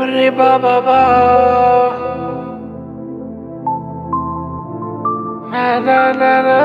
Arriba, papá. Na, na, na, na.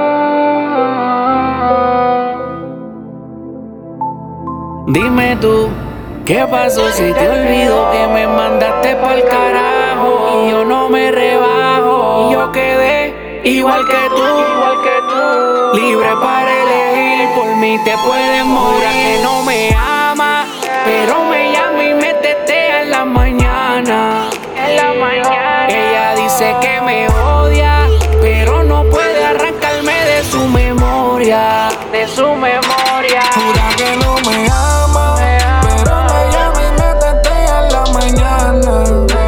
Dime tú, ¿qué pasó si te olvido que me mandaste pa'l carajo? Y yo no me rebajo, y yo quedé igual que tú, libre para elegir, por mí te puedes morir. Que no me ama, pero me llama y me tetea en la mañana. Ella dice que me odia, pero no puede arrancarme de su memoria. Jura que no me ama, pero me llama y me tetea en la mañana.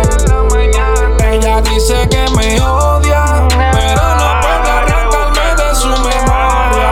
Ella dice que me odia, pero no puede arrancarme de su memoria.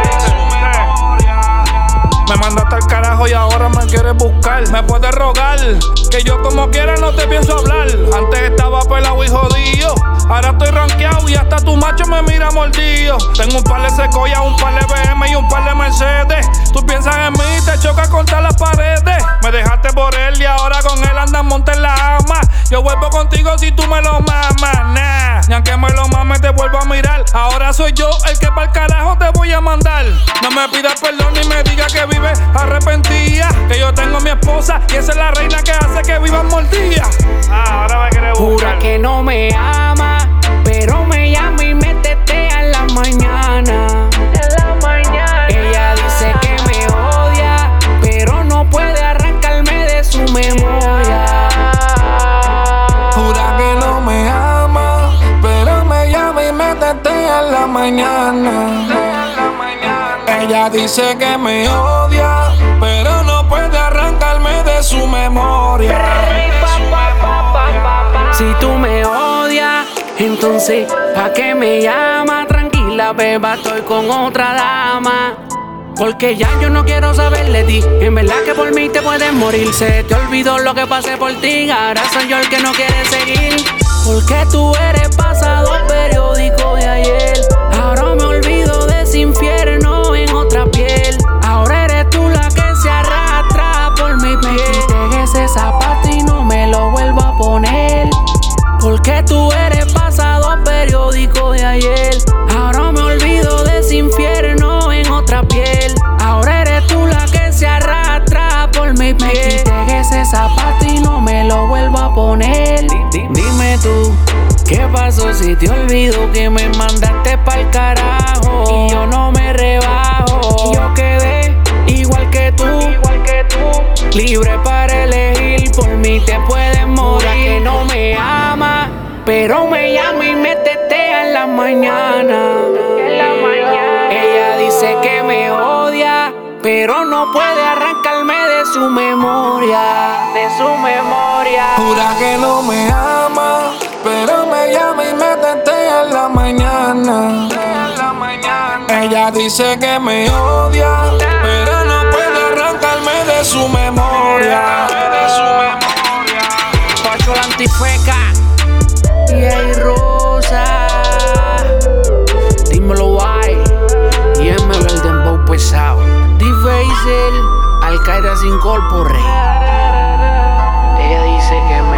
Me mandaste al carajo y ahora me quieres buscar. Me puedes rogar, que yo como quiera no te pienso hablar. Antes estaba pelado y jodido, ahora estoy rankeado y hasta tu macho me mira mordido. Tengo un par de Sequoia, un par de BM y un par de Mercedes. Tú piensas en mí, te choca contra las paredes. Me dejaste por él y ahora con él andas monta en la ama. Yo vuelvo contigo si tú me lo mamas, nah. Ni aunque me lo mames te vuelvo a mirar. Ahora soy yo el que pa'l carajo te voy a mandar. No me pidas perdón ni me digas que vives arrepentida, que yo tengo mi esposa y esa es la reina que hace que vivan mordidas. Ahora me quieres buscar. Jura que no me ama, pero me llama y me tetea en la mañana. Ella dice que me odia, pero no puede arrancarme de su memoria. Jura que no me ama, pero me llama y me tetea en la mañana. Ella dice que me odia, pero no puede arrancarme de su memoria. Si tú me odias, entonces ¿pa' qué me llama? Tranquila, beba, estoy con otra dama. Porque ya yo no quiero saber de ti. En verdad que por mí te puedes morir. Se te olvidó lo que pasé por ti. Ahora soy yo el que no quiere seguir. Porque tú eres pasado periódico de ayer. Ahora me olvido de ese infierno en otra piel. Ahora eres tú la que se arrastra por mi piel. Me quité ese zapato y no me lo vuelvo a poner. Porque tú eres pasado periódico de ayer. Ahora me olvido de ese infierno en otra piel. Ahora eres tú la que se arrastra por mi piel. Me quité ese zapato y no me lo vuelvo a poner. Dime tú, ¿qué pasó si te olvido que me mandaste pa'l carajo? Y yo no me rebajo, yo quedé igual que tú, libre para elegir, por mí te puedes morir. Jura que no me ama, pero me llama y me tetea en la mañana. Ella dice que me odia, pero no puede arrancarme de su memoria. Jura que no me ama, pero me llama y me tetea en la mañana. Ella dice que me odia, pero no puede arrancarme de su memoria. Pacho la antifeca y hay Rosa. Dímelo, guay. Y MB el dembow pesado. D-Facer, Al Qaeda sin corpore. Ella dice que